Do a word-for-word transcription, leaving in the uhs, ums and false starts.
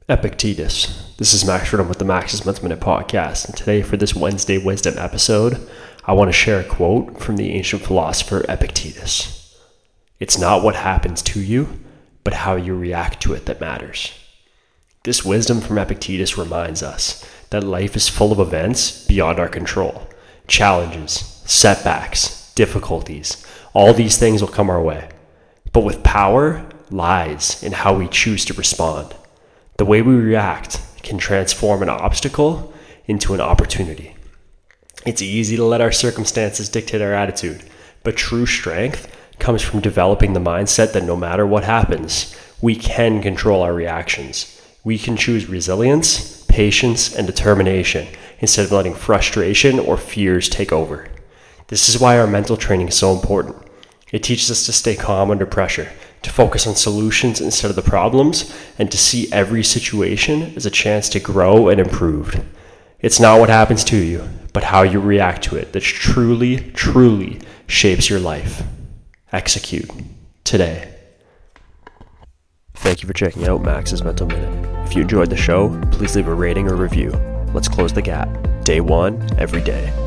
Epictetus. This is Max Fordham with the Max's Mental Minute Podcast, and today for this Wednesday Wisdom episode, I want to share a quote from the ancient philosopher Epictetus. It's not what happens to you, but how you react to it that matters. This wisdom from Epictetus reminds us that life is full of events beyond our control. Challenges, setbacks, difficulties, all these things will come our way. But with power lies in how we choose to respond. The way we react can transform an obstacle into an opportunity. It's easy to let our circumstances dictate our attitude, but true strength comes from developing the mindset that no matter what happens, we can control our reactions. We can choose resilience, patience, and determination instead of letting frustration or fears take over. This is why our mental training is so important. It teaches us to stay calm under pressure, to focus on solutions instead of the problems, and to see every situation as a chance to grow and improve. It's not what happens to you, but how you react to it that truly, truly shapes your life. Execute today. Thank you for checking out Max's Mental Minute. If you enjoyed the show, please leave a rating or review. Let's close the gap. Day one, every day.